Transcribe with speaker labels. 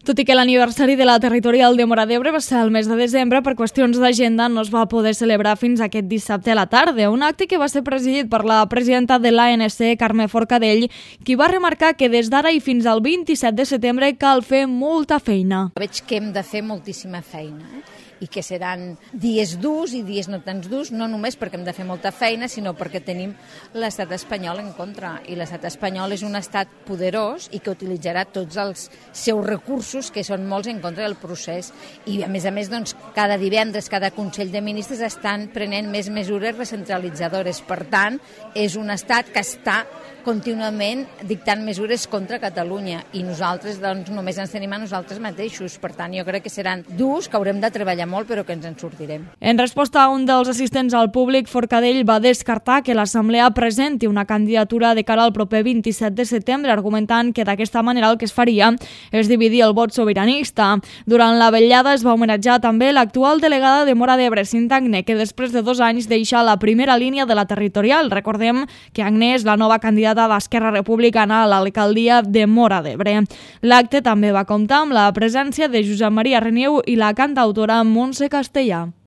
Speaker 1: Tot i que l'aniversari de la territorial de Móra d'Ebre va ser el mes de desembre, per qüestions d'agenda no es va poder celebrar fins aquest dissabte a la tarda, un acte que va ser presidit per la presidenta de l'ANC, Carme Forcadell, qui va remarcar que des d'ara i fins al 27 de setembre cal fer molta feina.
Speaker 2: Veig que hem de fer moltíssima feina, i que seran dies durs i dies no tan durs, no només perquè hem de fer molta feina, sinó perquè tenim l'estat espanyol en contra. I l'estat espanyol és un estat poderós i que utilitzarà tots els seus recursos, que són molts, en contra del procés. I a més, doncs, cada divendres, cada Consell de Ministres estan prenent més mesures recentralitzadores. Per tant, és un estat que està contínuament dictant mesures contra Catalunya i nosaltres doncs, només ens tenim a nosaltres mateixos. Per tant, jo crec que seran durs, que haurem de treballar molt, però que ens en sortirem.
Speaker 1: En resposta a un dels assistents al públic, Forcadell va descartar que l'Assemblea presenti una candidatura de cara al proper 27 de setembre, argumentant que d'aquesta manera el que es faria és dividir el vot sobiranista. Durant la vetllada es va homenatjar també l'actual delegada de Móra d'Ebre, Cinta Agné, que després de 2 anys deixa la primera línia de la territorial. Recordem que Agné és la nova candidata d'Esquerra Republicana a l'alcaldia de Móra d'Ebre. L'acte també va comptar amb la presència de Josep Maria Reniu i la cantautora Montse Castellà.